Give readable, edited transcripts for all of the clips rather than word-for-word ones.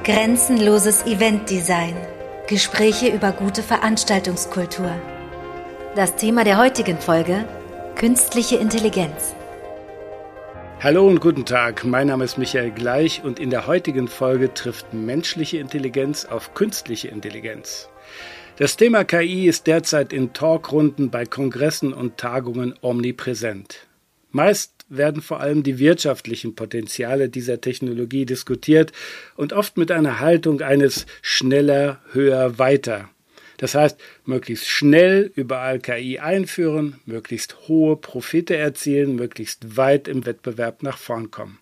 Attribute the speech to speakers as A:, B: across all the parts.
A: Grenzenloses Eventdesign. Gespräche über gute Veranstaltungskultur. Das Thema der heutigen Folge: künstliche Intelligenz.
B: Hallo und guten Tag, mein Name ist Michael Gleich und in der heutigen Folge trifft menschliche Intelligenz auf künstliche Intelligenz. Das Thema KI ist derzeit in Talkrunden bei Kongressen und Tagungen omnipräsent. Meist werden vor allem die wirtschaftlichen Potenziale dieser Technologie diskutiert und oft mit einer Haltung eines schneller, höher, weiter. Das heißt, möglichst schnell überall KI einführen, möglichst hohe Profite erzielen, möglichst weit im Wettbewerb nach vorn kommen.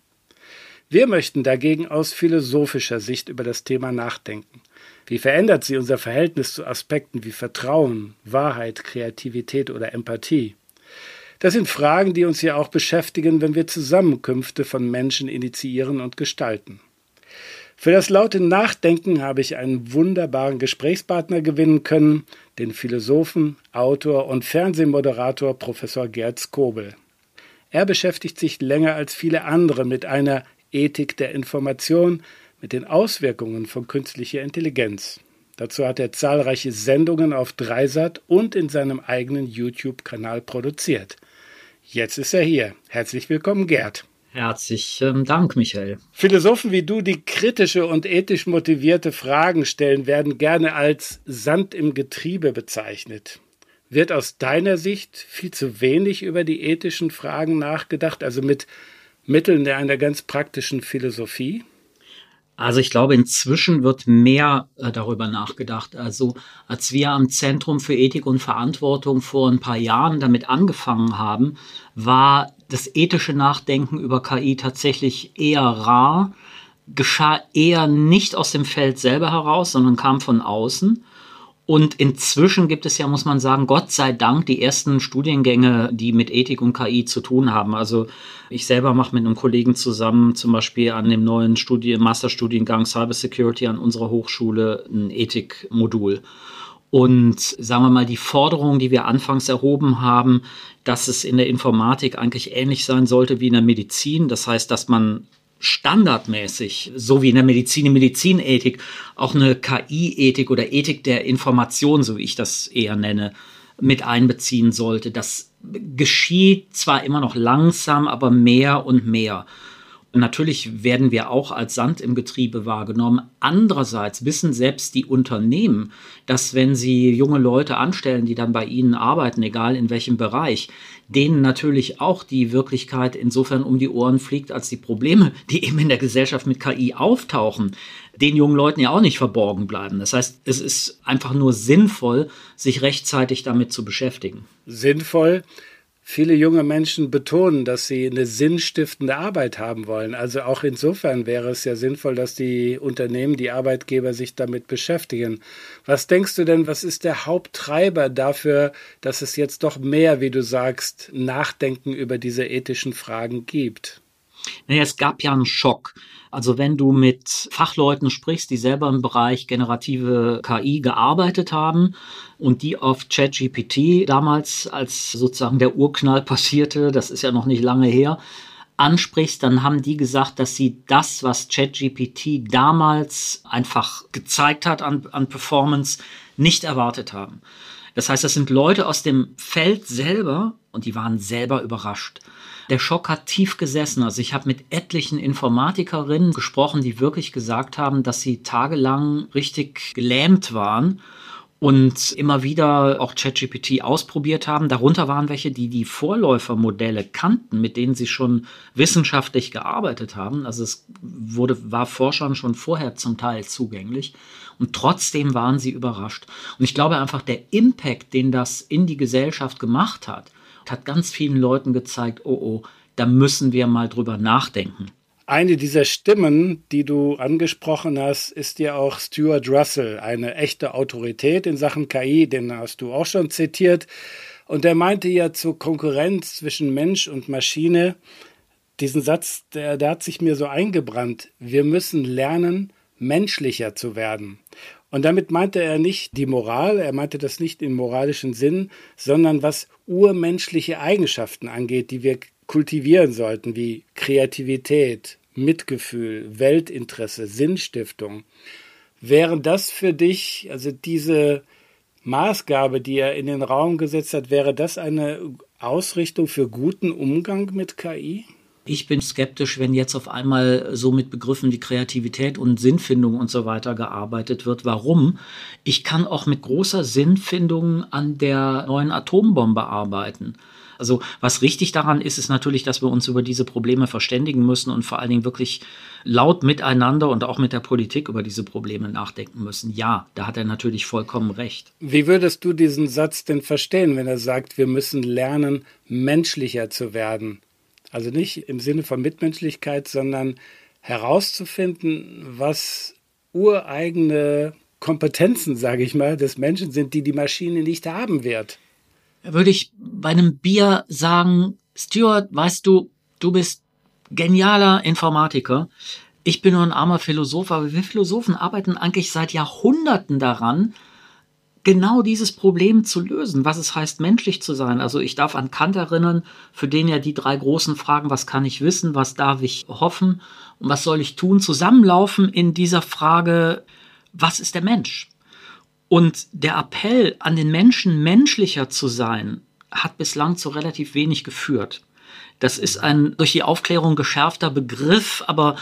B: Wir möchten dagegen aus philosophischer Sicht über das Thema nachdenken. Wie verändert sie unser Verhältnis zu Aspekten wie Vertrauen, Wahrheit, Kreativität oder Empathie? Das sind Fragen, die uns ja auch beschäftigen, wenn wir Zusammenkünfte von Menschen initiieren und gestalten. Für das laute Nachdenken habe ich einen wunderbaren Gesprächspartner gewinnen können, den Philosophen, Autor und Fernsehmoderator Professor Gerd Skobel. Er beschäftigt sich länger als viele andere mit einer Ethik der Information, mit den Auswirkungen von künstlicher Intelligenz. Dazu hat er zahlreiche Sendungen auf Dreisat und in seinem eigenen YouTube-Kanal produziert. Jetzt ist er hier. Herzlich willkommen, Gerd.
C: Herzlichen Dank, Michael.
B: Philosophen wie du, die kritische und ethisch motivierte Fragen stellen, werden gerne als Sand im Getriebe bezeichnet. Wird aus deiner Sicht viel zu wenig über die ethischen Fragen nachgedacht, also mit Mitteln einer ganz praktischen Philosophie?
C: Also ich glaube, inzwischen wird mehr darüber nachgedacht. Also als wir am Zentrum für Ethik und Verantwortung vor ein paar Jahren damit angefangen haben, war das ethische Nachdenken über KI tatsächlich eher rar, geschah eher nicht aus dem Feld selber heraus, sondern kam von außen. Und inzwischen gibt es ja, muss man sagen, Gott sei Dank die ersten Studiengänge, die mit Ethik und KI zu tun haben. Also ich selber mache mit einem Kollegen zusammen zum Beispiel an dem neuen Masterstudiengang Cybersecurity an unserer Hochschule ein Ethikmodul. Und sagen wir mal, die Forderung, die wir anfangs erhoben haben, dass es in der Informatik eigentlich ähnlich sein sollte wie in der Medizin. Das heißt, dass man standardmäßig, so wie in der Medizinethik, auch eine KI-Ethik oder Ethik der Information, so wie ich das eher nenne, mit einbeziehen sollte. Das geschieht zwar immer noch langsam, aber mehr und mehr. Und natürlich werden wir auch als Sand im Getriebe wahrgenommen. Andererseits wissen selbst die Unternehmen, dass wenn sie junge Leute anstellen, die dann bei ihnen arbeiten, egal in welchem Bereich, denen natürlich auch die Wirklichkeit insofern um die Ohren fliegt, als die Probleme, die eben in der Gesellschaft mit KI auftauchen, den jungen Leuten ja auch nicht verborgen bleiben. Das heißt, es ist einfach nur sinnvoll, sich rechtzeitig damit zu beschäftigen.
B: Sinnvoll? Viele junge Menschen betonen, dass sie eine sinnstiftende Arbeit haben wollen. Also auch insofern wäre es ja sinnvoll, dass die Unternehmen, die Arbeitgeber sich damit beschäftigen. Was denkst du denn, was ist der Haupttreiber dafür, dass es jetzt doch mehr, wie du sagst, Nachdenken über diese ethischen Fragen gibt?
C: Naja, es gab ja einen Schock. Also wenn du mit Fachleuten sprichst, die selber im Bereich generative KI gearbeitet haben und die auf ChatGPT damals, als sozusagen der Urknall passierte, das ist ja noch nicht lange her, ansprichst, dann haben die gesagt, dass sie das, was ChatGPT damals einfach gezeigt hat an Performance, nicht erwartet haben. Das heißt, das sind Leute aus dem Feld selber und die waren selber überrascht. Der Schock hat tief gesessen. Also ich habe mit etlichen Informatikerinnen gesprochen, die wirklich gesagt haben, dass sie tagelang richtig gelähmt waren und immer wieder auch ChatGPT ausprobiert haben. Darunter waren welche, die die Vorläufermodelle kannten, mit denen sie schon wissenschaftlich gearbeitet haben. Also es war Forschern schon vorher zum Teil zugänglich. Und trotzdem waren sie überrascht. Und ich glaube einfach, der Impact, den das in die Gesellschaft gemacht hat ganz vielen Leuten gezeigt, da müssen wir mal drüber nachdenken.
B: Eine dieser Stimmen, die du angesprochen hast, ist ja auch Stuart Russell, eine echte Autorität in Sachen KI, den hast du auch schon zitiert. Und der meinte ja zur Konkurrenz zwischen Mensch und Maschine, diesen Satz, der hat sich mir so eingebrannt, wir müssen lernen, menschlicher zu werden. Und damit meinte er nicht die Moral, er meinte das nicht im moralischen Sinn, sondern was urmenschliche Eigenschaften angeht, die wir kultivieren sollten, wie Kreativität, Mitgefühl, Weltinteresse, Sinnstiftung. Wäre das für dich, also diese Maßgabe, die er in den Raum gesetzt hat, wäre das eine Ausrichtung für guten Umgang mit KI?
C: Ich bin skeptisch, wenn jetzt auf einmal so mit Begriffen wie Kreativität und Sinnfindung und so weiter gearbeitet wird. Warum? Ich kann auch mit großer Sinnfindung an der neuen Atombombe arbeiten. Also was richtig daran ist, ist natürlich, dass wir uns über diese Probleme verständigen müssen und vor allen Dingen wirklich laut miteinander und auch mit der Politik über diese Probleme nachdenken müssen. Ja, da hat er natürlich vollkommen recht.
B: Wie würdest du diesen Satz denn verstehen, wenn er sagt, wir müssen lernen, menschlicher zu werden? Also nicht im Sinne von Mitmenschlichkeit, sondern herauszufinden, was ureigene Kompetenzen, sage ich mal, des Menschen sind, die die Maschine nicht haben wird.
C: Würde ich bei einem Bier sagen, Stuart, weißt du, du bist genialer Informatiker. Ich bin nur ein armer Philosoph, aber wir Philosophen arbeiten eigentlich seit Jahrhunderten daran, genau dieses Problem zu lösen, was es heißt, menschlich zu sein. Also ich darf an Kant erinnern, für den ja die 3 großen Fragen, was kann ich wissen, was darf ich hoffen und was soll ich tun, zusammenlaufen in dieser Frage, was ist der Mensch? Und der Appell an den Menschen, menschlicher zu sein, hat bislang zu relativ wenig geführt. Das ist ein durch die Aufklärung geschärfter Begriff, aber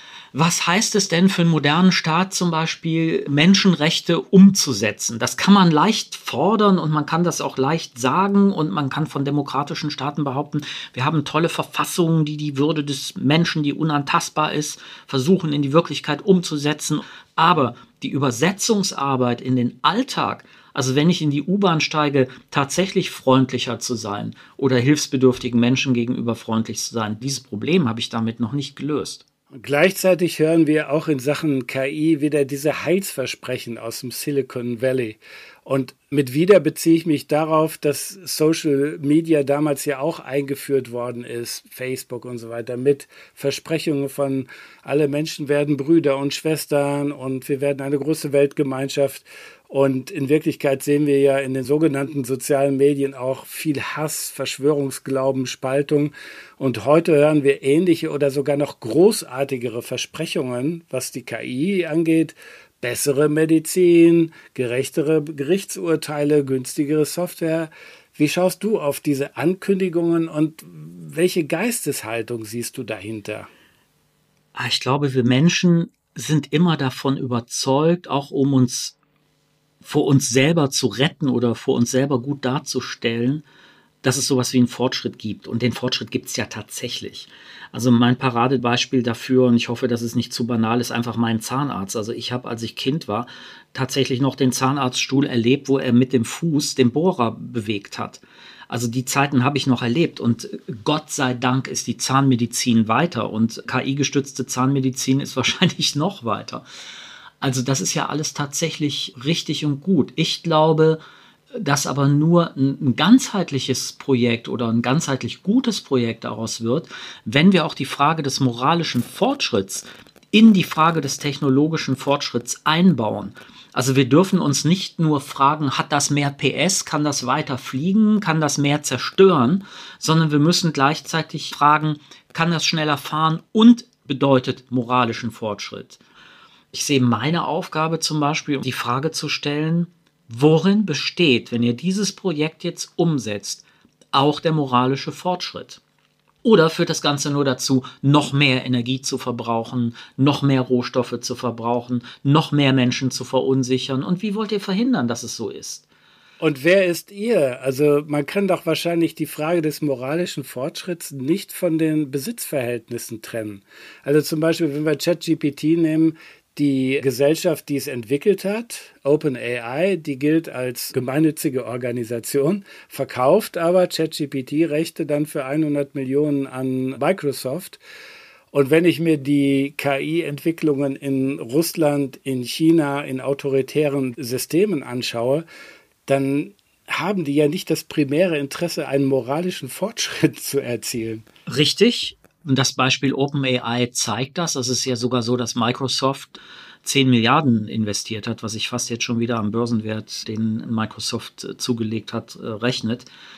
C: was heißt es denn für einen modernen Staat zum Beispiel, Menschenrechte umzusetzen? Das kann man leicht fordern und man kann das auch leicht sagen und man kann von demokratischen Staaten behaupten, wir haben tolle Verfassungen, die die Würde des Menschen, die unantastbar ist, versuchen in die Wirklichkeit umzusetzen. Aber die Übersetzungsarbeit in den Alltag, also wenn ich in die U-Bahn steige, tatsächlich freundlicher zu sein oder hilfsbedürftigen Menschen gegenüber freundlich zu sein, dieses Problem habe ich damit noch nicht gelöst.
B: Gleichzeitig hören wir auch in Sachen KI wieder diese Heilsversprechen aus dem Silicon Valley. Und mit wieder beziehe ich mich darauf, dass Social Media damals ja auch eingeführt worden ist, Facebook und so weiter, mit Versprechungen von alle Menschen werden Brüder und Schwestern und wir werden eine große Weltgemeinschaft. Und in Wirklichkeit sehen wir ja in den sogenannten sozialen Medien auch viel Hass, Verschwörungsglauben, Spaltung. Und heute hören wir ähnliche oder sogar noch großartigere Versprechungen, was die KI angeht. Bessere Medizin, gerechtere Gerichtsurteile, günstigere Software. Wie schaust du auf diese Ankündigungen und welche Geisteshaltung siehst du dahinter?
C: Ich glaube, wir Menschen sind immer davon überzeugt, auch um uns vor uns selber zu retten oder vor uns selber gut darzustellen, dass es sowas wie einen Fortschritt gibt. Und den Fortschritt gibt es ja tatsächlich. Also mein Paradebeispiel dafür, und ich hoffe, dass es nicht zu banal ist, einfach mein Zahnarzt. Also ich habe, als ich Kind war, tatsächlich noch den Zahnarztstuhl erlebt, wo er mit dem Fuß den Bohrer bewegt hat. Also die Zeiten habe ich noch erlebt und Gott sei Dank ist die Zahnmedizin weiter und KI-gestützte Zahnmedizin ist wahrscheinlich noch weiter. Also das ist ja alles tatsächlich richtig und gut. Ich glaube, dass aber nur ein ganzheitliches Projekt oder ein ganzheitlich gutes Projekt daraus wird, wenn wir auch die Frage des moralischen Fortschritts in die Frage des technologischen Fortschritts einbauen. Also wir dürfen uns nicht nur fragen, hat das mehr PS, kann das weiter fliegen, kann das mehr zerstören, sondern wir müssen gleichzeitig fragen, kann das schneller fahren und bedeutet moralischen Fortschritt. Ich sehe meine Aufgabe zum Beispiel, die Frage zu stellen, worin besteht, wenn ihr dieses Projekt jetzt umsetzt, auch der moralische Fortschritt? Oder führt das Ganze nur dazu, noch mehr Energie zu verbrauchen, noch mehr Rohstoffe zu verbrauchen, noch mehr Menschen zu verunsichern? Und wie wollt ihr verhindern, dass es so ist?
B: Und wer ist ihr? Also man kann doch wahrscheinlich die Frage des moralischen Fortschritts nicht von den Besitzverhältnissen trennen. Also zum Beispiel, wenn wir ChatGPT nehmen, die Gesellschaft, die es entwickelt hat, OpenAI, die gilt als gemeinnützige Organisation, verkauft aber ChatGPT-Rechte dann für 100 Millionen an Microsoft. Und wenn ich mir die KI-Entwicklungen in Russland, in China, in autoritären Systemen anschaue, dann haben die ja nicht das primäre Interesse, einen moralischen Fortschritt zu erzielen.
C: Richtig. Und das Beispiel OpenAI zeigt das. Es ist ja sogar so, dass Microsoft 10 Milliarden investiert hat, was sich fast jetzt schon wieder am Börsenwert, den Microsoft zugelegt hat, rechnet.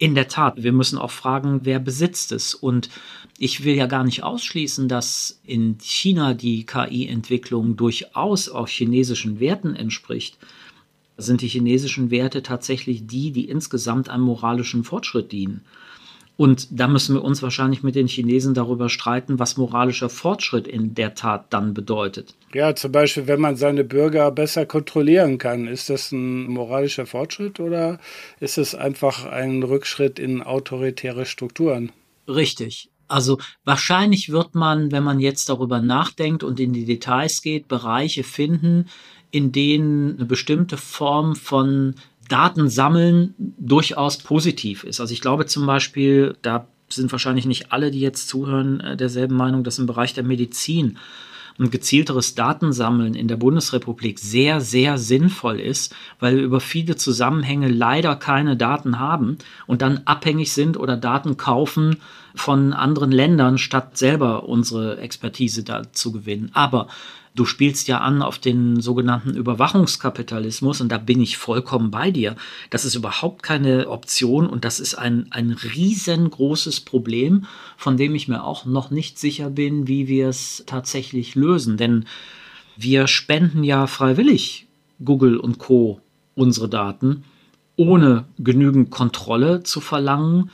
C: In der Tat, wir müssen auch fragen, wer besitzt es. Und ich will ja gar nicht ausschließen, dass in China die KI-Entwicklung durchaus auch chinesischen Werten entspricht. Sind die chinesischen Werte tatsächlich die insgesamt einem moralischen Fortschritt dienen? Und da müssen wir uns wahrscheinlich mit den Chinesen darüber streiten, was moralischer Fortschritt in der Tat dann bedeutet.
B: Ja, zum Beispiel, wenn man seine Bürger besser kontrollieren kann. Ist das ein moralischer Fortschritt oder ist es einfach ein Rückschritt in autoritäre Strukturen?
C: Richtig. Also wahrscheinlich wird man, wenn man jetzt darüber nachdenkt und in die Details geht, Bereiche finden, in denen eine bestimmte Form von Datensammeln durchaus positiv ist. Also ich glaube zum Beispiel, da sind wahrscheinlich nicht alle, die jetzt zuhören, derselben Meinung, dass im Bereich der Medizin ein gezielteres Datensammeln in der Bundesrepublik sehr, sehr sinnvoll ist, weil wir über viele Zusammenhänge leider keine Daten haben und dann abhängig sind oder Daten kaufen von anderen Ländern, statt selber unsere Expertise da zu gewinnen. Aber du spielst ja an auf den sogenannten Überwachungskapitalismus und da bin ich vollkommen bei dir. Das ist überhaupt keine Option und das ist ein riesengroßes Problem, von dem ich mir auch noch nicht sicher bin, wie wir es tatsächlich lösen. Denn wir spenden ja freiwillig Google und Co. unsere Daten, ohne genügend Kontrolle zu verlangen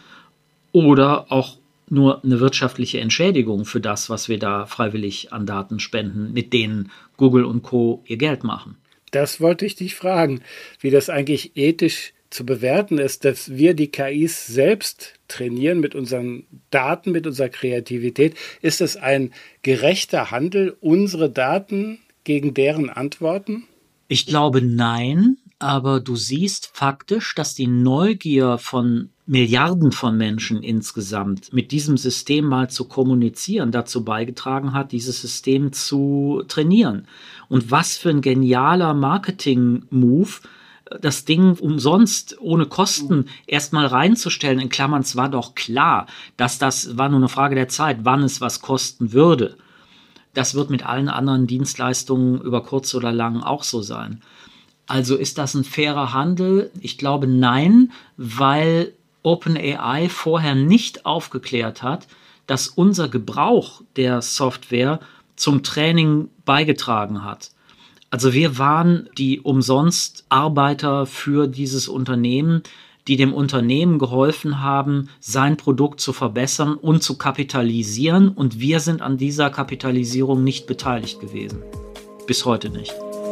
C: oder auch nur eine wirtschaftliche Entschädigung für das, was wir da freiwillig an Daten spenden, mit denen Google und Co. ihr Geld machen.
B: Das wollte ich dich fragen, wie das eigentlich ethisch zu bewerten ist, dass wir die KIs selbst trainieren mit unseren Daten, mit unserer Kreativität. Ist es ein gerechter Handel, unsere Daten gegen deren Antworten?
C: Ich glaube, nein, aber du siehst faktisch, dass die Neugier von Milliarden von Menschen insgesamt mit diesem System mal zu kommunizieren, dazu beigetragen hat, dieses System zu trainieren. Und was für ein genialer Marketing-Move, das Ding umsonst, ohne Kosten erstmal reinzustellen. In Klammern, es war doch klar, dass das war nur eine Frage der Zeit, wann es was kosten würde. Das wird mit allen anderen Dienstleistungen über kurz oder lang auch so sein. Also ist das ein fairer Handel? Ich glaube nein, weil OpenAI vorher nicht aufgeklärt hat, dass unser Gebrauch der Software zum Training beigetragen hat. Also wir waren die umsonst Arbeiter für dieses Unternehmen, die dem Unternehmen geholfen haben, sein Produkt zu verbessern und zu kapitalisieren. Und wir sind an dieser Kapitalisierung nicht beteiligt gewesen. Bis heute nicht.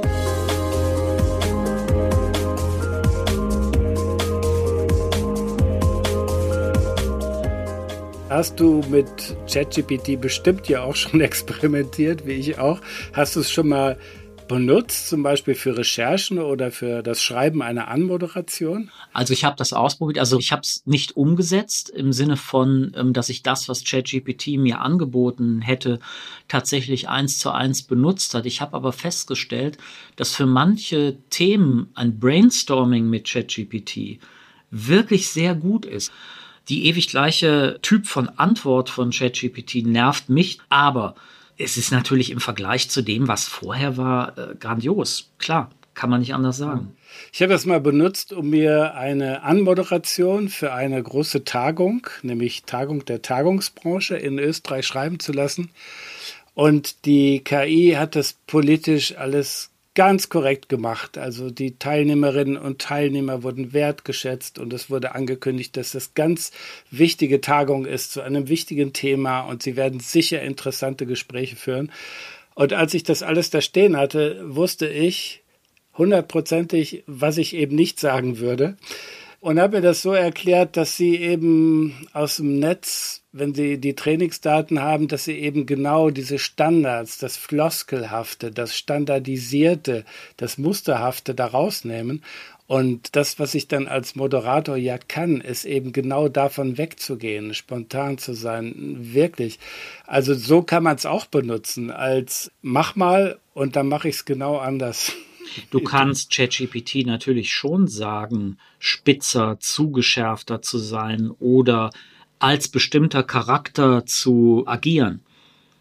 B: Hast du mit ChatGPT bestimmt ja auch schon experimentiert, wie ich auch. Hast du es schon mal benutzt, zum Beispiel für Recherchen oder für das Schreiben einer Anmoderation?
C: Also ich habe das ausprobiert, also ich habe es nicht umgesetzt im Sinne von, dass ich das, was ChatGPT mir angeboten hätte, tatsächlich 1:1 benutzt hat. Ich habe aber festgestellt, dass für manche Themen ein Brainstorming mit ChatGPT wirklich sehr gut ist. Die ewig gleiche Typ von Antwort von ChatGPT nervt mich, aber es ist natürlich im Vergleich zu dem, was vorher war, grandios. Klar, kann man nicht anders sagen.
B: Ich habe das mal benutzt, um mir eine Anmoderation für eine große Tagung, nämlich Tagung der Tagungsbranche in Österreich schreiben zu lassen. Und die KI hat das politisch alles ganz korrekt gemacht. Also die Teilnehmerinnen und Teilnehmer wurden wertgeschätzt und es wurde angekündigt, dass das ganz wichtige Tagung ist zu einem wichtigen Thema und sie werden sicher interessante Gespräche führen. Und als ich das alles da stehen hatte, wusste ich 100%ig, was ich eben nicht sagen würde. Und habe mir das so erklärt, dass sie eben aus dem Netz, wenn sie die Trainingsdaten haben, dass sie eben genau diese Standards, das Floskelhafte, das Standardisierte, das Musterhafte da rausnehmen. Und das, was ich dann als Moderator ja kann, ist eben genau davon wegzugehen, spontan zu sein, wirklich. Also so kann man es auch benutzen, als mach mal und dann mache ich es genau anders.
C: Du kannst ChatGPT natürlich schon sagen, spitzer, zugeschärfter zu sein oder als bestimmter Charakter zu agieren.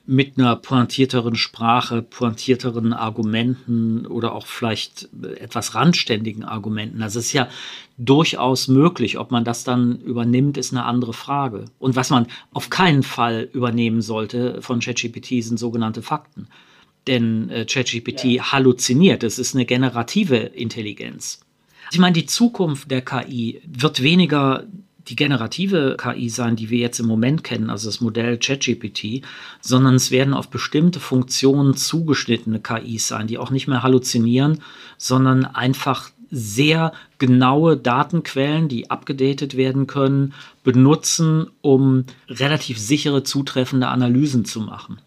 C: mit einer pointierteren Sprache, pointierteren Argumenten oder auch vielleicht etwas randständigen Argumenten. Also es ist ja durchaus möglich. Ob man das dann übernimmt, ist eine andere Frage. Und was man auf keinen Fall übernehmen sollte von ChatGPT sind sogenannte Fakten. Denn ChatGPT halluziniert. Es ist eine generative Intelligenz. Ich meine, die Zukunft der KI wird weniger die generative KI sein, die wir jetzt im Moment kennen, also das Modell ChatGPT, sondern es werden auf bestimmte Funktionen zugeschnittene KIs sein, die auch nicht mehr halluzinieren, sondern einfach sehr genaue Datenquellen, die abgedatet werden können, benutzen, um relativ sichere, zutreffende Analysen zu machen.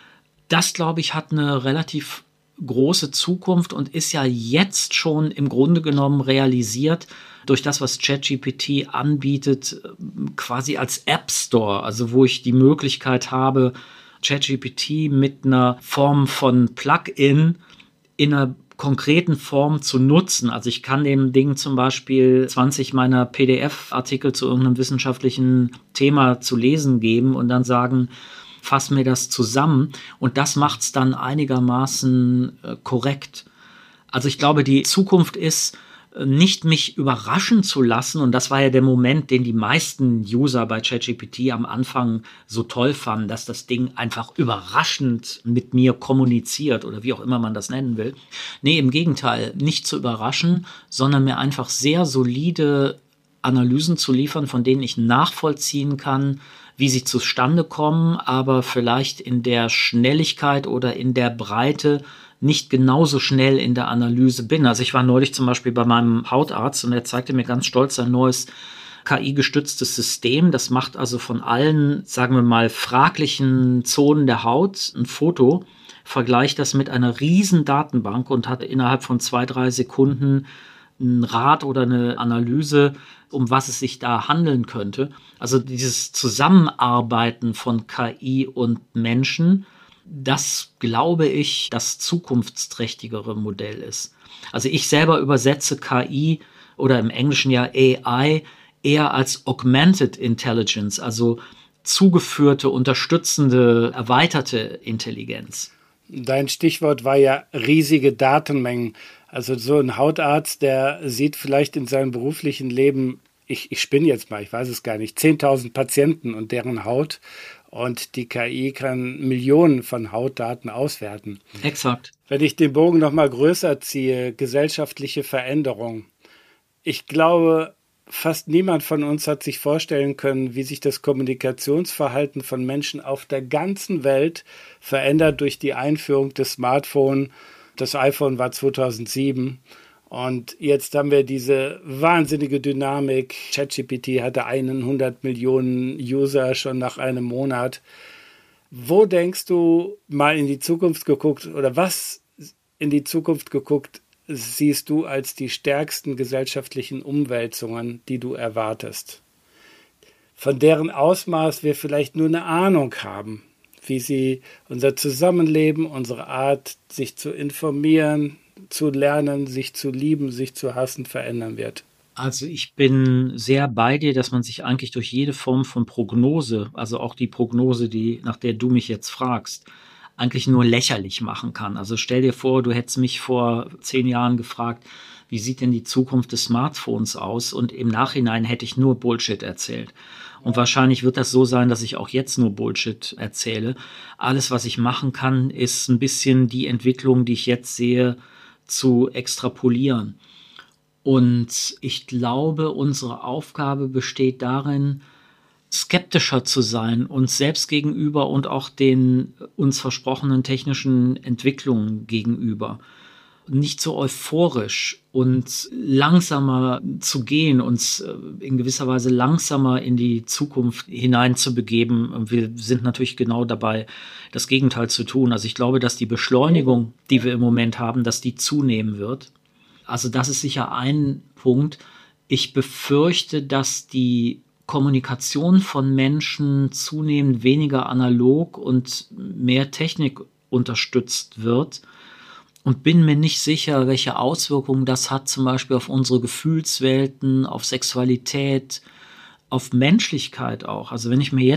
C: Das, glaube ich, hat eine relativ große Zukunft und ist ja jetzt schon im Grunde genommen realisiert durch das, was ChatGPT anbietet, quasi als App Store, also wo ich die Möglichkeit habe, ChatGPT mit einer Form von Plugin in einer konkreten Form zu nutzen. Also ich kann dem Ding zum Beispiel 20 meiner PDF-Artikel zu irgendeinem wissenschaftlichen Thema zu lesen geben und dann sagen, fass mir das zusammen, und das macht es dann einigermaßen korrekt. Also ich glaube, die Zukunft ist, nicht mich überraschen zu lassen, und das war ja der Moment, den die meisten User bei ChatGPT am Anfang so toll fanden, dass das Ding einfach überraschend mit mir kommuniziert oder wie auch immer man das nennen will. Nee, im Gegenteil, nicht zu überraschen, sondern mir einfach sehr solide Analysen zu liefern, von denen ich nachvollziehen kann, wie sie zustande kommen, aber vielleicht in der Schnelligkeit oder in der Breite nicht genauso schnell in der Analyse bin. Also ich war neulich zum Beispiel bei meinem Hautarzt und er zeigte mir ganz stolz ein neues KI-gestütztes System. Das macht also von allen, sagen wir mal, fraglichen Zonen der Haut ein Foto, vergleicht das mit einer riesen Datenbank und hat innerhalb von 2-3 Sekunden einen Rat oder eine Analyse, um was es sich da handeln könnte. Also dieses Zusammenarbeiten von KI und Menschen, das, glaube ich, das zukunftsträchtigere Modell ist. Also ich selber übersetze KI oder im Englischen ja AI eher als Augmented Intelligence, also zugeführte, unterstützende, erweiterte Intelligenz.
B: Dein Stichwort war ja riesige Datenmengen. Also so ein Hautarzt, der sieht vielleicht in seinem beruflichen Leben, ich spinne jetzt mal, ich weiß es gar nicht, 10.000 Patienten und deren Haut. Und die KI kann Millionen von Hautdaten auswerten.
C: Exakt.
B: Wenn ich den Bogen noch mal größer ziehe, gesellschaftliche Veränderung. Ich glaube, fast niemand von uns hat sich vorstellen können, wie sich das Kommunikationsverhalten von Menschen auf der ganzen Welt verändert durch die Einführung des Smartphones. Das iPhone war 2007. Und jetzt haben wir diese wahnsinnige Dynamik. ChatGPT hatte 100 Millionen User schon nach einem Monat. Wo denkst du, mal in die Zukunft geguckt, oder was in die Zukunft geguckt, siehst du als die stärksten gesellschaftlichen Umwälzungen, die du erwartest? Von deren Ausmaß wir vielleicht nur eine Ahnung haben, wie sie unser Zusammenleben, unsere Art, sich zu informieren, zu lernen, sich zu lieben, sich zu hassen, verändern wird.
C: Also ich bin sehr bei dir, dass man sich eigentlich durch jede Form von Prognose, also auch die Prognose, nach der du mich jetzt fragst, eigentlich nur lächerlich machen kann. Also stell dir vor, du hättest mich vor 10 Jahren gefragt, wie sieht denn die Zukunft des Smartphones aus? Und im Nachhinein hätte ich nur Bullshit erzählt. Und wahrscheinlich wird das so sein, dass ich auch jetzt nur Bullshit erzähle. Alles, was ich machen kann, ist ein bisschen die Entwicklung, die ich jetzt sehe, zu extrapolieren. Und ich glaube, unsere Aufgabe besteht darin, skeptischer zu sein, uns selbst gegenüber und auch den uns versprochenen technischen Entwicklungen gegenüber. Nicht so euphorisch und langsamer zu gehen, uns in gewisser Weise langsamer in die Zukunft hineinzubegeben. Und wir sind natürlich genau dabei, das Gegenteil zu tun. Also ich glaube, dass die Beschleunigung, die wir im Moment haben, dass die zunehmen wird. Also das ist sicher ein Punkt. Ich befürchte, dass die Kommunikation von Menschen zunehmend weniger analog und mehr Technik unterstützt wird. Und bin mir nicht sicher, welche Auswirkungen das hat, zum Beispiel auf unsere Gefühlswelten, auf Sexualität, auf Menschlichkeit auch. Also wenn ich mir jetzt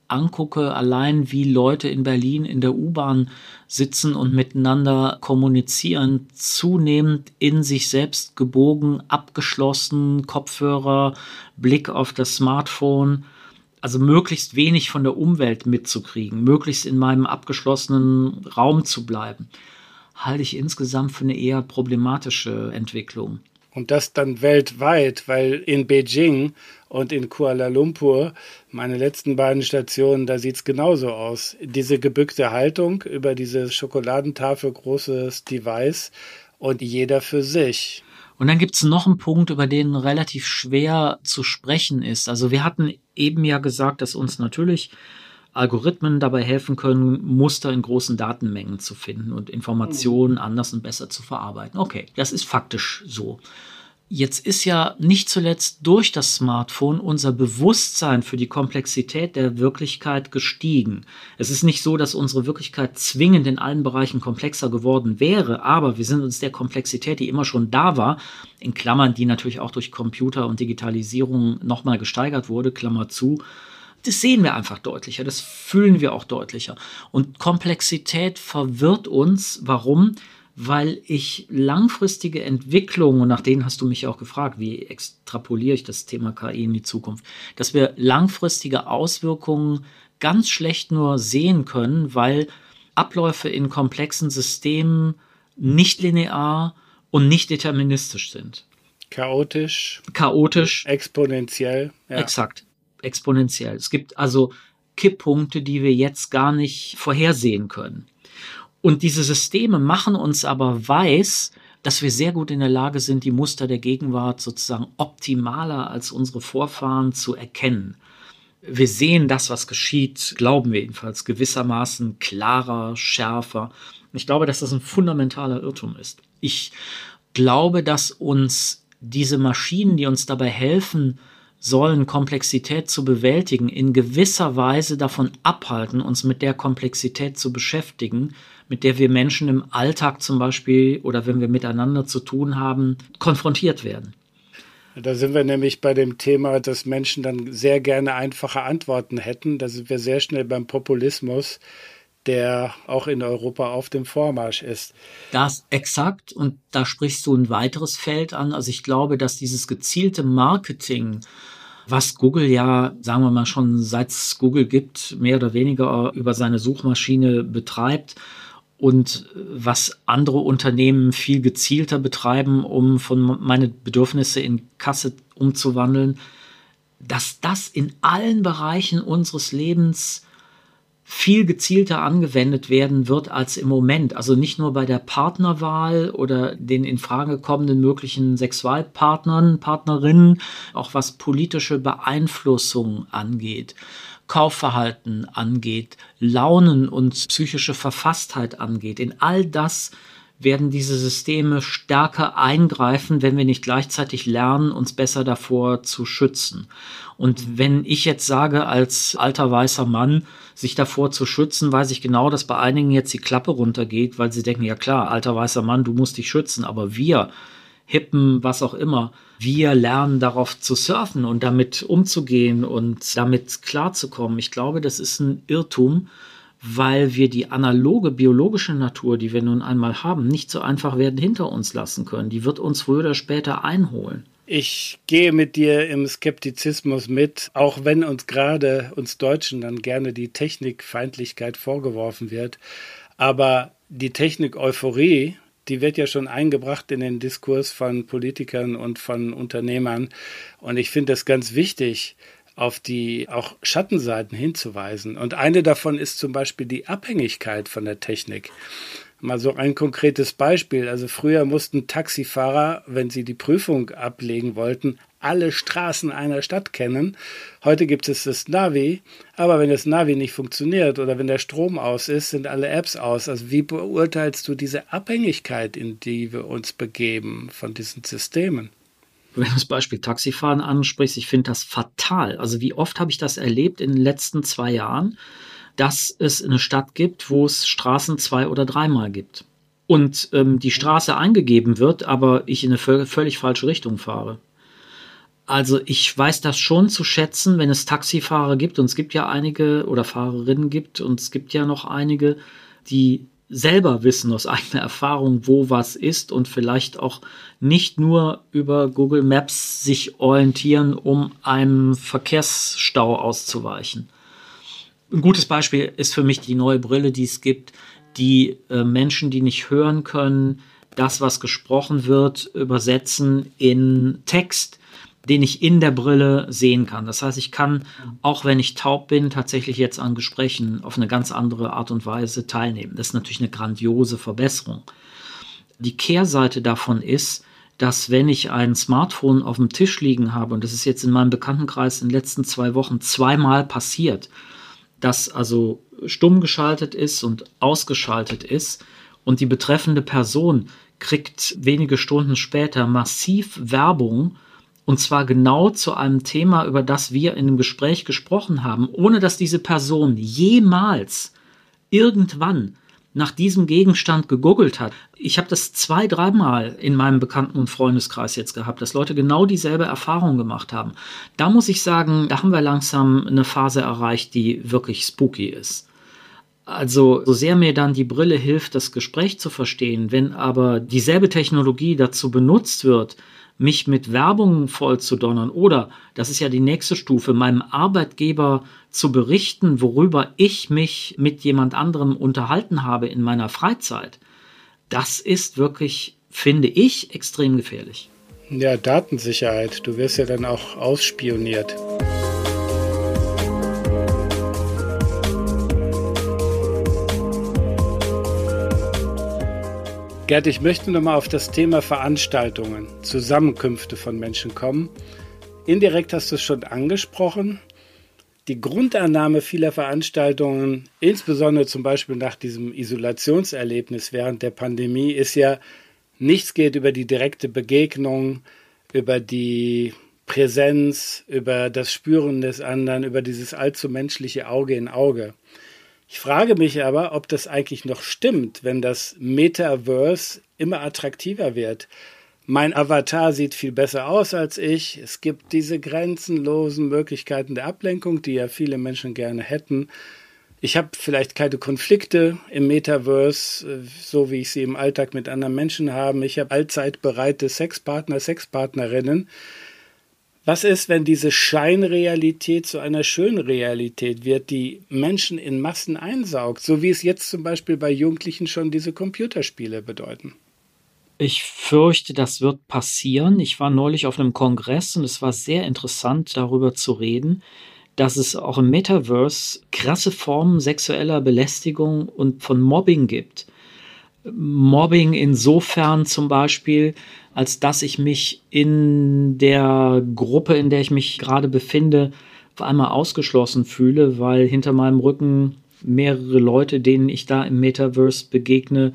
C: angucke, allein wie Leute in Berlin in der U-Bahn sitzen und miteinander kommunizieren, zunehmend in sich selbst gebogen, abgeschlossen, Kopfhörer, Blick auf das Smartphone, also möglichst wenig von der Umwelt mitzukriegen, möglichst in meinem abgeschlossenen Raum zu bleiben, halte ich insgesamt für eine eher problematische Entwicklung.
B: Und das dann weltweit, weil in Beijing und in Kuala Lumpur, meine letzten beiden Stationen, da sieht es genauso aus. Diese gebückte Haltung über diese Schokoladentafel, großes Device und jeder für sich.
C: Und dann gibt es noch einen Punkt, über den relativ schwer zu sprechen ist. Also wir hatten eben ja gesagt, dass uns natürlich Algorithmen dabei helfen können, Muster in großen Datenmengen zu finden und Informationen anders und besser zu verarbeiten. Okay, das ist faktisch so. Jetzt ist ja nicht zuletzt durch das Smartphone unser Bewusstsein für die Komplexität der Wirklichkeit gestiegen. Es ist nicht so, dass unsere Wirklichkeit zwingend in allen Bereichen komplexer geworden wäre, aber wir sind uns der Komplexität, die immer schon da war, in Klammern, die natürlich auch durch Computer und Digitalisierung nochmal gesteigert wurde, Klammer zu, das sehen wir einfach deutlicher, das fühlen wir auch deutlicher. Und Komplexität verwirrt uns. Warum? Weil ich langfristige Entwicklungen, und nach denen hast du mich auch gefragt, wie extrapoliere ich das Thema KI in die Zukunft, dass wir langfristige Auswirkungen ganz schlecht nur sehen können, weil Abläufe in komplexen Systemen nicht linear und nicht deterministisch sind.
B: Chaotisch. Exponentiell.
C: Ja. Exakt. Exponentiell. Es gibt also Kipppunkte, die wir jetzt gar nicht vorhersehen können. Und diese Systeme machen uns aber weiß, dass wir sehr gut in der Lage sind, die Muster der Gegenwart sozusagen optimaler als unsere Vorfahren zu erkennen. Wir sehen das, was geschieht, glauben wir jedenfalls, gewissermaßen klarer, schärfer. Ich glaube, dass das ein fundamentaler Irrtum ist. Ich glaube, dass uns diese Maschinen, die uns dabei helfen sollen, Komplexität zu bewältigen, in gewisser Weise davon abhalten, uns mit der Komplexität zu beschäftigen, mit der wir Menschen im Alltag zum Beispiel oder wenn wir miteinander zu tun haben, konfrontiert werden.
B: Da sind wir nämlich bei dem Thema, dass Menschen dann sehr gerne einfache Antworten hätten. Da sind wir sehr schnell beim Populismus, der auch in Europa auf dem Vormarsch ist.
C: Das exakt, und da sprichst du ein weiteres Feld an. Also ich glaube, dass dieses gezielte Marketing, was Google ja, sagen wir mal schon seit es Google gibt, mehr oder weniger über seine Suchmaschine betreibt und was andere Unternehmen viel gezielter betreiben, um von meine Bedürfnisse in Kasse umzuwandeln, dass das in allen Bereichen unseres Lebens viel gezielter angewendet werden wird als im Moment. Also nicht nur bei der Partnerwahl oder den in Frage kommenden möglichen Sexualpartnern, Partnerinnen, auch was politische Beeinflussung angeht, Kaufverhalten angeht, Launen und psychische Verfasstheit angeht. In all das werden diese Systeme stärker eingreifen, wenn wir nicht gleichzeitig lernen, uns besser davor zu schützen. Und wenn ich jetzt sage, als alter weißer Mann, sich davor zu schützen, weiß ich genau, dass bei einigen jetzt die Klappe runtergeht, weil sie denken, ja klar, alter weißer Mann, du musst dich schützen, aber wir, Hippen, was auch immer, wir lernen darauf zu surfen und damit umzugehen und damit klarzukommen. Ich glaube, das ist ein Irrtum, weil wir die analoge biologische Natur, die wir nun einmal haben, nicht so einfach werden hinter uns lassen können. Die wird uns früher oder später einholen.
B: Ich gehe mit dir im Skeptizismus mit, auch wenn uns gerade, uns Deutschen, dann gerne die Technikfeindlichkeit vorgeworfen wird. Aber die Technik-Euphorie, die wird ja schon eingebracht in den Diskurs von Politikern und von Unternehmern. Und ich finde das ganz wichtig, auf die auch Schattenseiten hinzuweisen. Und eine davon ist zum Beispiel die Abhängigkeit von der Technik. Mal so ein konkretes Beispiel. Also früher mussten Taxifahrer, wenn sie die Prüfung ablegen wollten, alle Straßen einer Stadt kennen. Heute gibt es das Navi, aber wenn das Navi nicht funktioniert oder wenn der Strom aus ist, sind alle Apps aus. Also wie beurteilst du diese Abhängigkeit, in die wir uns begeben von diesen Systemen?
C: Wenn du das Beispiel Taxifahren ansprichst, ich finde das fatal. Also wie oft habe ich das erlebt in den letzten 2 Jahren, dass es eine Stadt gibt, wo es Straßen 2- oder 3-mal gibt. Und die Straße eingegeben wird, aber ich in eine völlig falsche Richtung fahre. Also ich weiß das schon zu schätzen, wenn es Taxifahrer gibt, und es gibt ja einige, oder Fahrerinnen gibt, und es gibt ja noch einige, die selber wissen aus eigener Erfahrung, wo was ist und vielleicht auch nicht nur über Google Maps sich orientieren, um einem Verkehrsstau auszuweichen. Ein gutes Beispiel ist für mich die neue Brille, die es gibt, die Menschen, die nicht hören können, das, was gesprochen wird, übersetzen in Text, den ich in der Brille sehen kann. Das heißt, ich kann, auch wenn ich taub bin, tatsächlich jetzt an Gesprächen auf eine ganz andere Art und Weise teilnehmen. Das ist natürlich eine grandiose Verbesserung. Die Kehrseite davon ist, dass wenn ich ein Smartphone auf dem Tisch liegen habe, und das ist jetzt in meinem Bekanntenkreis in den letzten 2 Wochen 2-mal passiert, das also stumm geschaltet ist und ausgeschaltet ist und die betreffende Person kriegt wenige Stunden später massiv Werbung, und zwar genau zu einem Thema, über das wir in einem Gespräch gesprochen haben, ohne dass diese Person jemals irgendwann nach diesem Gegenstand gegoogelt hat. Ich habe das 2-3 Mal in meinem Bekannten- und Freundeskreis jetzt gehabt, dass Leute genau dieselbe Erfahrung gemacht haben. Da muss ich sagen, da haben wir langsam eine Phase erreicht, die wirklich spooky ist. Also, so sehr mir dann die Brille hilft, das Gespräch zu verstehen, wenn aber dieselbe Technologie dazu benutzt wird, mich mit Werbung voll zu donnern oder, das ist ja die nächste Stufe, meinem Arbeitgeber zu berichten, worüber ich mich mit jemand anderem unterhalten habe in meiner Freizeit, das ist wirklich, finde ich, extrem gefährlich.
B: Ja, Datensicherheit. Du wirst ja dann auch ausspioniert. Gerd, ich möchte nochmal auf das Thema Veranstaltungen, Zusammenkünfte von Menschen kommen. Indirekt hast du es schon angesprochen. Die Grundannahme vieler Veranstaltungen, insbesondere zum Beispiel nach diesem Isolationserlebnis während der Pandemie, ist ja, nichts geht über die direkte Begegnung, über die Präsenz, über das Spüren des anderen, über dieses allzu menschliche Auge in Auge. Ich frage mich aber, ob das eigentlich noch stimmt, wenn das Metaverse immer attraktiver wird. Mein Avatar sieht viel besser aus als ich. Es gibt diese grenzenlosen Möglichkeiten der Ablenkung, die ja viele Menschen gerne hätten. Ich habe vielleicht keine Konflikte im Metaverse, so wie ich sie im Alltag mit anderen Menschen habe. Ich habe allzeit bereite Sexpartner, Sexpartnerinnen. Was ist, wenn diese Scheinrealität zu einer schönen Realität wird, die Menschen in Massen einsaugt, so wie es jetzt zum Beispiel bei Jugendlichen schon diese Computerspiele bedeuten?
C: Ich fürchte, das wird passieren. Ich war neulich auf einem Kongress und es war sehr interessant, darüber zu reden, dass es auch im Metaverse krasse Formen sexueller Belästigung und von Mobbing gibt. Mobbing insofern zum Beispiel, als dass ich mich in der Gruppe, in der ich mich gerade befinde, auf einmal ausgeschlossen fühle, weil hinter meinem Rücken mehrere Leute, denen ich da im Metaverse begegne,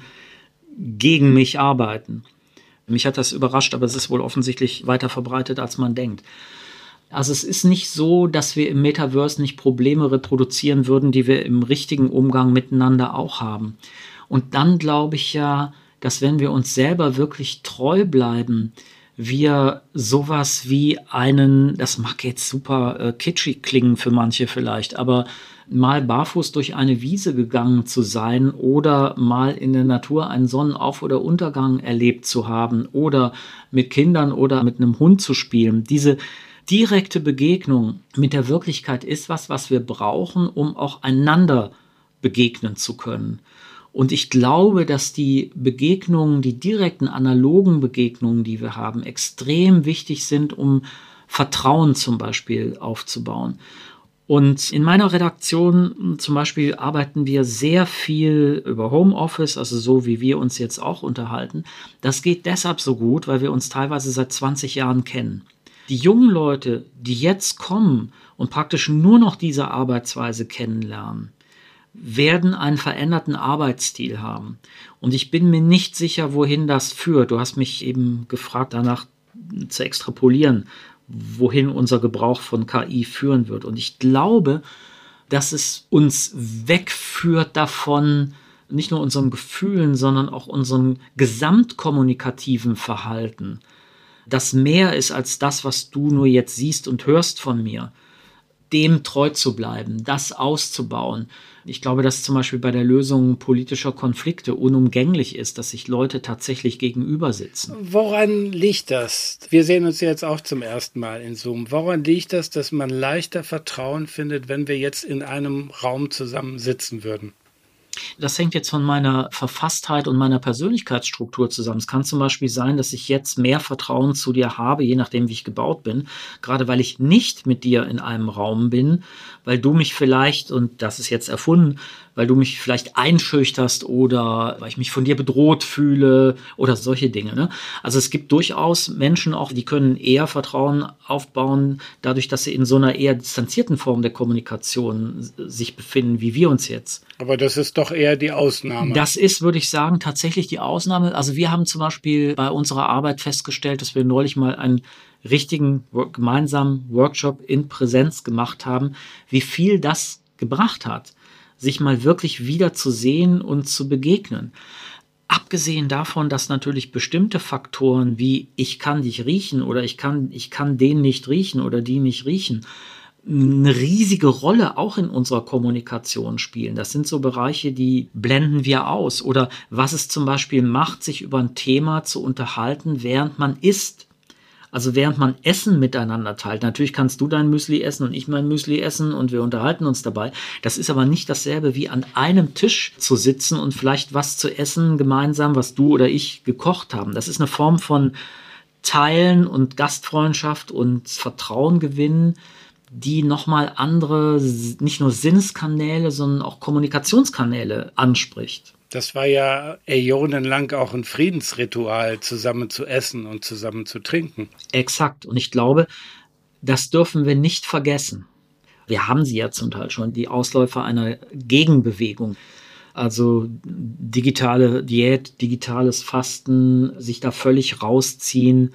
C: gegen mich arbeiten. Mich hat das überrascht, aber es ist wohl offensichtlich weiter verbreitet, als man denkt. Also es ist nicht so, dass wir im Metaverse nicht Probleme reproduzieren würden, die wir im richtigen Umgang miteinander auch haben. Und dann glaube ich ja, dass wenn wir uns selber wirklich treu bleiben, wir sowas wie einen, das mag jetzt super kitschig klingen für manche vielleicht, aber mal barfuß durch eine Wiese gegangen zu sein oder mal in der Natur einen Sonnenauf- oder Untergang erlebt zu haben oder mit Kindern oder mit einem Hund zu spielen, diese direkte Begegnung mit der Wirklichkeit ist was wir brauchen, um auch einander begegnen zu können. Und ich glaube, dass die Begegnungen, die direkten analogen Begegnungen, die wir haben, extrem wichtig sind, um Vertrauen zum Beispiel aufzubauen. Und in meiner Redaktion zum Beispiel arbeiten wir sehr viel über Homeoffice, also so wie wir uns jetzt auch unterhalten. Das geht deshalb so gut, weil wir uns teilweise seit 20 Jahren kennen. Die jungen Leute, die jetzt kommen und praktisch nur noch diese Arbeitsweise kennenlernen, werden einen veränderten Arbeitsstil haben. Und ich bin mir nicht sicher, wohin das führt. Du hast mich eben gefragt, danach zu extrapolieren, wohin unser Gebrauch von KI führen wird. Und ich glaube, dass es uns wegführt davon, nicht nur unseren Gefühlen, sondern auch unserem gesamtkommunikativen Verhalten das mehr ist als das, was du nur jetzt siehst und hörst von mir, dem treu zu bleiben, das auszubauen. Ich glaube, dass zum Beispiel bei der Lösung politischer Konflikte unumgänglich ist, dass sich Leute tatsächlich gegenüber sitzen.
B: Woran liegt das? Wir sehen uns jetzt auch zum ersten Mal in Zoom. Woran liegt das, dass man leichter Vertrauen findet, wenn wir jetzt in einem Raum zusammen sitzen würden?
C: Das hängt jetzt von meiner Verfasstheit und meiner Persönlichkeitsstruktur zusammen. Es kann zum Beispiel sein, dass ich jetzt mehr Vertrauen zu dir habe, je nachdem, wie ich gebaut bin. Gerade weil ich nicht mit dir in einem Raum bin, weil du mich vielleicht, und das ist jetzt erfunden, weil du mich vielleicht einschüchterst oder weil ich mich von dir bedroht fühle oder solche Dinge. Ne? Also es gibt durchaus Menschen auch, die können eher Vertrauen aufbauen, dadurch, dass sie in so einer eher distanzierten Form der Kommunikation sich befinden, wie wir uns jetzt.
B: Aber das ist doch eher die Ausnahme.
C: Das ist, würde ich sagen, tatsächlich die Ausnahme. Also wir haben zum Beispiel bei unserer Arbeit festgestellt, dass wir neulich mal einen richtigen gemeinsamen Workshop in Präsenz gemacht haben, wie viel das gebracht hat, sich mal wirklich wieder zu sehen und zu begegnen. Abgesehen davon, dass natürlich bestimmte Faktoren wie ich kann dich riechen oder ich kann den nicht riechen oder die nicht riechen, eine riesige Rolle auch in unserer Kommunikation spielen. Das sind so Bereiche, die blenden wir aus. Oder was es zum Beispiel macht, sich über ein Thema zu unterhalten, während man isst. Also während man Essen miteinander teilt. Natürlich kannst du dein Müsli essen und ich mein Müsli essen und wir unterhalten uns dabei. Das ist aber nicht dasselbe wie an einem Tisch zu sitzen und vielleicht was zu essen gemeinsam, was du oder ich gekocht haben. Das ist eine Form von Teilen und Gastfreundschaft und Vertrauen gewinnen, die nochmal andere, nicht nur Sinneskanäle, sondern auch Kommunikationskanäle anspricht.
B: Das war ja äonenlang auch ein Friedensritual, zusammen zu essen und zusammen zu trinken.
C: Exakt. Und ich glaube, das dürfen wir nicht vergessen. Wir haben sie ja zum Teil schon, die Ausläufer einer Gegenbewegung. Also digitale Diät, digitales Fasten, sich da völlig rausziehen.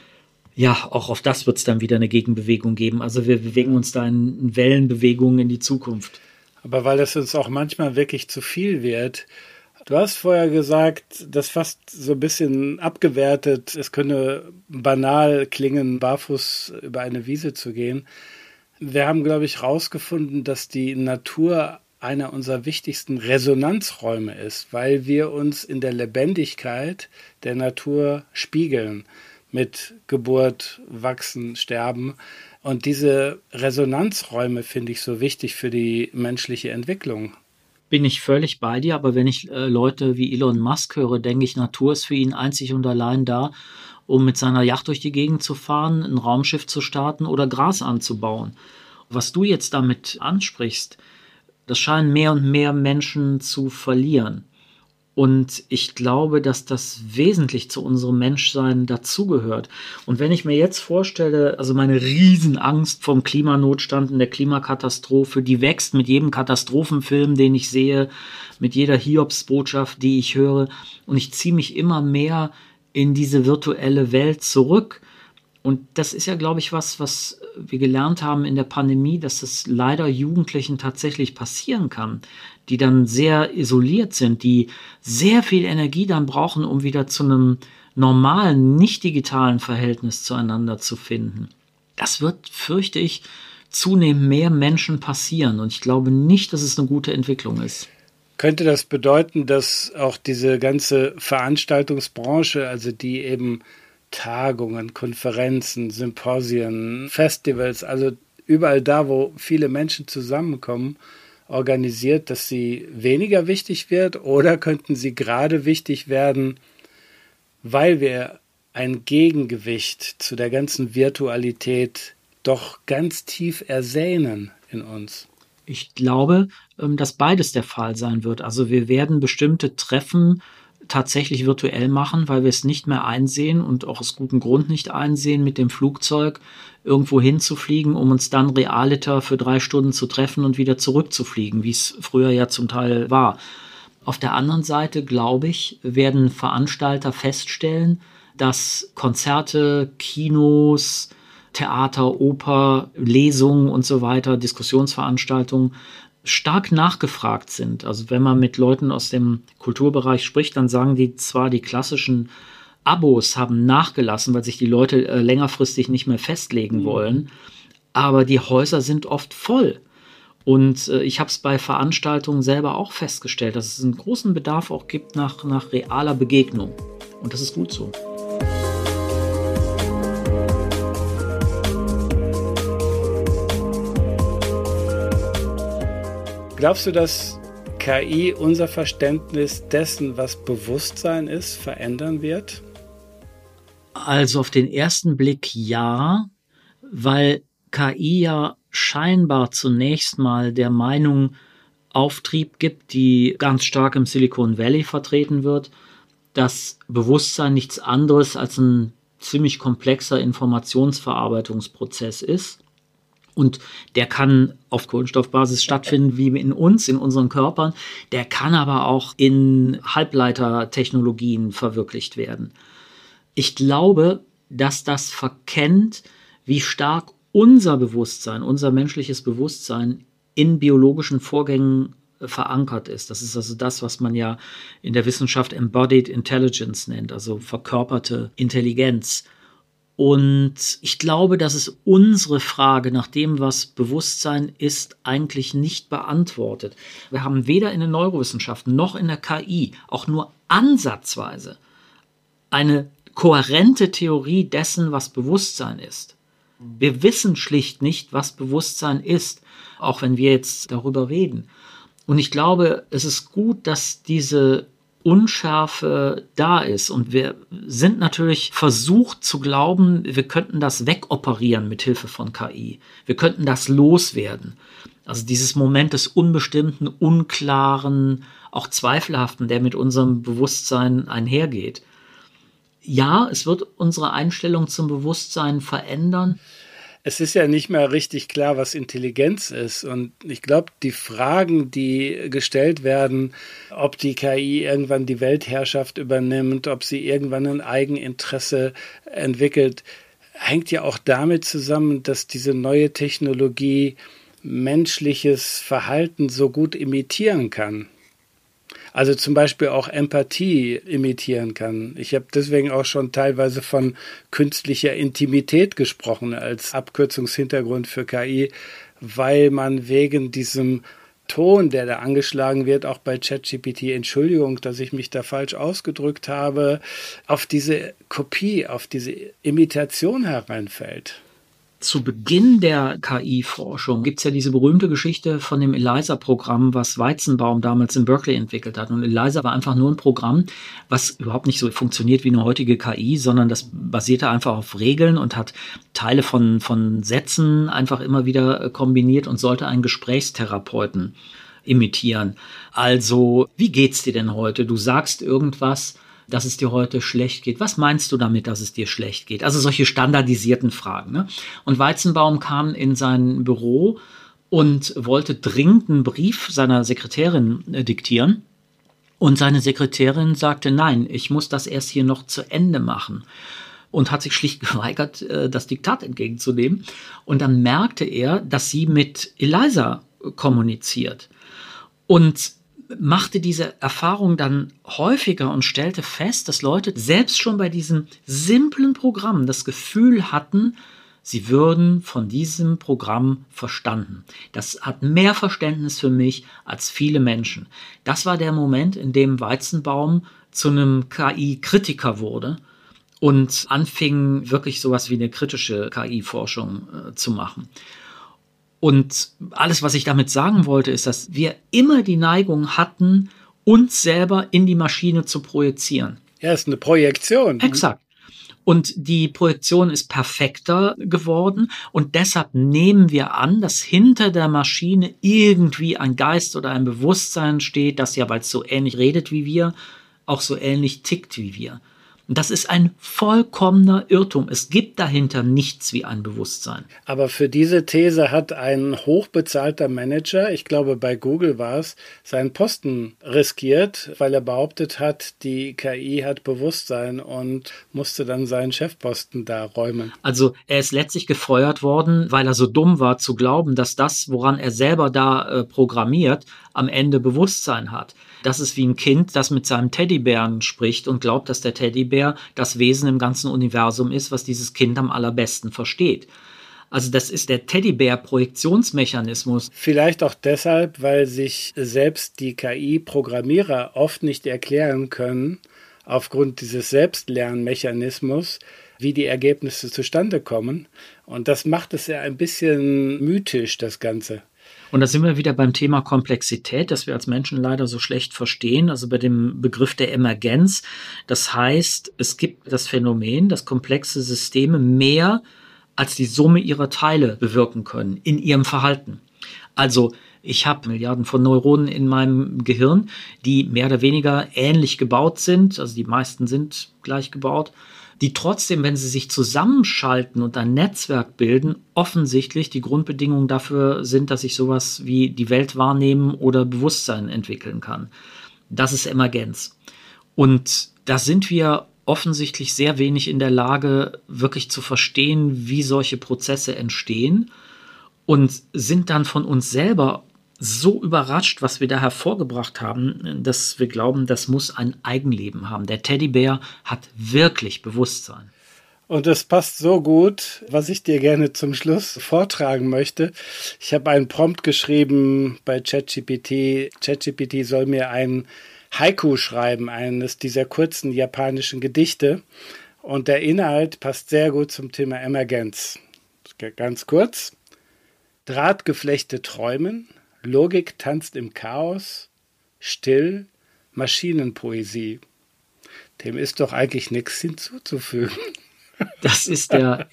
C: Ja, auch auf das wird es dann wieder eine Gegenbewegung geben. Also wir bewegen uns da in Wellenbewegungen in die Zukunft.
B: Aber weil es uns auch manchmal wirklich zu viel wird. Du hast vorher gesagt, das fast so ein bisschen abgewertet. Es könne banal klingen, barfuß über eine Wiese zu gehen. Wir haben, glaube ich, herausgefunden, dass die Natur einer unserer wichtigsten Resonanzräume ist, weil wir uns in der Lebendigkeit der Natur spiegeln. Mit Geburt, Wachsen, Sterben. Und diese Resonanzräume finde ich so wichtig für die menschliche Entwicklung.
C: Bin ich völlig bei dir, aber wenn ich Leute wie Elon Musk höre, denke ich, Natur ist für ihn einzig und allein da, um mit seiner Yacht durch die Gegend zu fahren, ein Raumschiff zu starten oder Gras anzubauen. Was du jetzt damit ansprichst, das scheinen mehr und mehr Menschen zu verlieren. Und ich glaube, dass das wesentlich zu unserem Menschsein dazugehört. Und wenn ich mir jetzt vorstelle, also meine Riesenangst vom Klimanotstand und der Klimakatastrophe, die wächst mit jedem Katastrophenfilm, den ich sehe, mit jeder Hiobsbotschaft, die ich höre. Und ich ziehe mich immer mehr in diese virtuelle Welt zurück. Und das ist ja, glaube ich, was wir gelernt haben in der Pandemie, dass es leider Jugendlichen tatsächlich passieren kann, die dann sehr isoliert sind, die sehr viel Energie dann brauchen, um wieder zu einem normalen, nicht digitalen Verhältnis zueinander zu finden. Das wird, fürchte ich, zunehmend mehr Menschen passieren. Und ich glaube nicht, dass es eine gute Entwicklung ist.
B: Könnte das bedeuten, dass auch diese ganze Veranstaltungsbranche, also die eben Tagungen, Konferenzen, Symposien, Festivals, also überall da, wo viele Menschen zusammenkommen, organisiert, dass sie weniger wichtig wird, oder könnten sie gerade wichtig werden, weil wir ein Gegengewicht zu der ganzen Virtualität doch ganz tief ersehnen in uns?
C: Ich glaube, dass beides der Fall sein wird. Also wir werden bestimmte Treffen tatsächlich virtuell machen, weil wir es nicht mehr einsehen und auch aus gutem Grund nicht einsehen, mit dem Flugzeug irgendwo hinzufliegen, um uns dann realiter für 3 Stunden zu treffen und wieder zurückzufliegen, wie es früher ja zum Teil war. Auf der anderen Seite, glaube ich, werden Veranstalter feststellen, dass Konzerte, Kinos, Theater, Oper, Lesungen und so weiter, Diskussionsveranstaltungen stark nachgefragt sind. Also wenn man mit Leuten aus dem Kulturbereich spricht, dann sagen die zwar, die klassischen Abos haben nachgelassen, weil sich die Leute längerfristig nicht mehr festlegen wollen. Aber die Häuser sind oft voll. Und ich habe es bei Veranstaltungen selber auch festgestellt, dass es einen großen Bedarf auch gibt nach realer Begegnung. Und das ist gut so.
B: Glaubst du, dass KI unser Verständnis dessen, was Bewusstsein ist, verändern wird?
C: Also auf den ersten Blick ja, weil KI ja scheinbar zunächst mal der Meinung Auftrieb gibt, die ganz stark im Silicon Valley vertreten wird, dass Bewusstsein nichts anderes als ein ziemlich komplexer Informationsverarbeitungsprozess ist. Und der kann auf Kohlenstoffbasis stattfinden, wie in uns, in unseren Körpern. Der kann aber auch in Halbleitertechnologien verwirklicht werden. Ich glaube, dass das verkennt, wie stark unser Bewusstsein, unser menschliches Bewusstsein in biologischen Vorgängen verankert ist. Das ist also das, was man ja in der Wissenschaft Embodied Intelligence nennt, also verkörperte Intelligenz. Und ich glaube, dass es unsere Frage nach dem, was Bewusstsein ist, eigentlich nicht beantwortet. Wir haben weder in den Neurowissenschaften noch in der KI auch nur ansatzweise eine kohärente Theorie dessen, was Bewusstsein ist. Wir wissen schlicht nicht, was Bewusstsein ist, auch wenn wir jetzt darüber reden. Und ich glaube, es ist gut, dass diese Unschärfe da ist. Und wir sind natürlich versucht zu glauben, wir könnten das wegoperieren mit Hilfe von KI. Wir könnten das loswerden. Also dieses Moment des Unbestimmten, Unklaren, auch Zweifelhaften, der mit unserem Bewusstsein einhergeht. Ja, es wird unsere Einstellung zum Bewusstsein verändern.
B: Es ist ja nicht mehr richtig klar, was Intelligenz ist. Und ich glaube, die Fragen, die gestellt werden, ob die KI irgendwann die Weltherrschaft übernimmt, ob sie irgendwann ein Eigeninteresse entwickelt, hängt ja auch damit zusammen, dass diese neue Technologie menschliches Verhalten so gut imitieren kann. Also zum Beispiel auch Empathie imitieren kann. Ich habe deswegen auch schon teilweise von künstlicher Intimität gesprochen als Abkürzungshintergrund für KI, weil man wegen diesem Ton, der da angeschlagen wird, auch bei ChatGPT, Entschuldigung, dass ich mich da falsch ausgedrückt habe, auf diese Kopie, auf diese Imitation hereinfällt.
C: Zu Beginn der KI-Forschung gibt es ja diese berühmte Geschichte von dem ELIZA-Programm, was Weizenbaum damals in Berkeley entwickelt hat. Und ELIZA war einfach nur ein Programm, was überhaupt nicht so funktioniert wie eine heutige KI, sondern das basierte einfach auf Regeln und hat Teile von Sätzen einfach immer wieder kombiniert und sollte einen Gesprächstherapeuten imitieren. Also, wie geht's dir denn heute? Du sagst irgendwas, dass es dir heute schlecht geht. Was meinst du damit, dass es dir schlecht geht? Also solche standardisierten Fragen. Ne? Und Weizenbaum kam in sein Büro und wollte dringend einen Brief seiner Sekretärin diktieren. Und seine Sekretärin sagte, nein, ich muss das erst hier noch zu Ende machen. Und hat sich schlicht geweigert, das Diktat entgegenzunehmen. Und dann merkte er, dass sie mit ELIZA kommuniziert. Und machte diese Erfahrung dann häufiger und stellte fest, dass Leute selbst schon bei diesem simplen Programm das Gefühl hatten, sie würden von diesem Programm verstanden. Das hat mehr Verständnis für mich als viele Menschen. Das war der Moment, in dem Weizenbaum zu einem KI-Kritiker wurde und anfing, wirklich sowas wie eine kritische KI-Forschung zu machen. Und alles, was ich damit sagen wollte, ist, dass wir immer die Neigung hatten, uns selber in die Maschine zu projizieren.
B: Ja, ist eine Projektion.
C: Exakt. Und die Projektion ist perfekter geworden und deshalb nehmen wir an, dass hinter der Maschine irgendwie ein Geist oder ein Bewusstsein steht, das ja, weil es so ähnlich redet wie wir, auch so ähnlich tickt wie wir. Und das ist ein vollkommener Irrtum. Es gibt dahinter nichts wie ein Bewusstsein.
B: Aber für diese These hat ein hochbezahlter Manager, ich glaube bei Google war es, seinen Posten riskiert, weil er behauptet hat, die KI hat Bewusstsein und musste dann seinen Chefposten da räumen.
C: Also er ist letztlich gefeuert worden, weil er so dumm war zu glauben, dass das, woran er selber da programmiert, am Ende Bewusstsein hat. Das ist wie ein Kind, das mit seinem Teddybären spricht und glaubt, dass der Teddybär Teddybär das Wesen im ganzen Universum ist, was dieses Kind am allerbesten versteht. Also das ist der Teddybär-Projektionsmechanismus.
B: Vielleicht auch deshalb, weil sich selbst die KI-Programmierer oft nicht erklären können, aufgrund dieses Selbstlernmechanismus, wie die Ergebnisse zustande kommen. Und das macht es ja ein bisschen mythisch, das Ganze.
C: Und da sind wir wieder beim Thema Komplexität, das wir als Menschen leider so schlecht verstehen, also bei dem Begriff der Emergenz. Das heißt, es gibt das Phänomen, dass komplexe Systeme mehr als die Summe ihrer Teile bewirken können in ihrem Verhalten. Also ich habe Milliarden von Neuronen in meinem Gehirn, die mehr oder weniger ähnlich gebaut sind, also die meisten sind gleich gebaut, die trotzdem, wenn sie sich zusammenschalten und ein Netzwerk bilden, offensichtlich die Grundbedingungen dafür sind, dass ich sowas wie die Welt wahrnehmen oder Bewusstsein entwickeln kann. Das ist Emergenz. Und da sind wir offensichtlich sehr wenig in der Lage, wirklich zu verstehen, wie solche Prozesse entstehen und sind dann von uns selber so überrascht, was wir da hervorgebracht haben, dass wir glauben, das muss ein Eigenleben haben. Der Teddybär hat wirklich Bewusstsein.
B: Und es passt so gut, was ich dir gerne zum Schluss vortragen möchte. Ich habe einen Prompt geschrieben bei ChatGPT. ChatGPT soll mir ein Haiku schreiben, eines dieser kurzen japanischen Gedichte. Und der Inhalt passt sehr gut zum Thema Emergenz. Ganz kurz. Drahtgeflechte träumen, Logik tanzt im Chaos, still, Maschinenpoesie. Dem ist doch eigentlich nichts hinzuzufügen.
C: Das ist der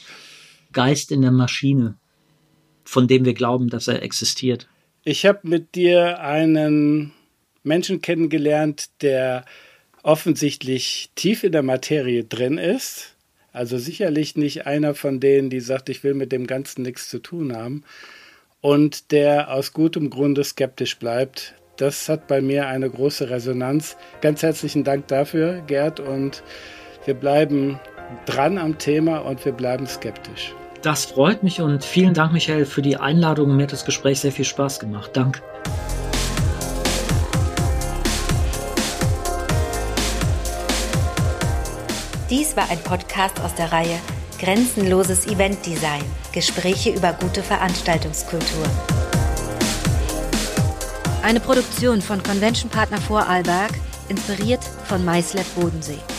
C: Geist in der Maschine, von dem wir glauben, dass er existiert.
B: Ich habe mit dir einen Menschen kennengelernt, der offensichtlich tief in der Materie drin ist. Also sicherlich nicht einer von denen, die sagt, ich will mit dem Ganzen nichts zu tun haben. Und der aus gutem Grunde skeptisch bleibt. Das hat bei mir eine große Resonanz. Ganz herzlichen Dank dafür, Gerd. Und wir bleiben dran am Thema und wir bleiben skeptisch.
C: Das freut mich und vielen Dank, Michael, für die Einladung. Mir hat das Gespräch sehr viel Spaß gemacht. Danke.
A: Dies war ein Podcast aus der Reihe Grenzenloses Eventdesign. Gespräche über gute Veranstaltungskultur. Eine Produktion von Convention Partner Vorarlberg, inspiriert von MySlab Bodensee.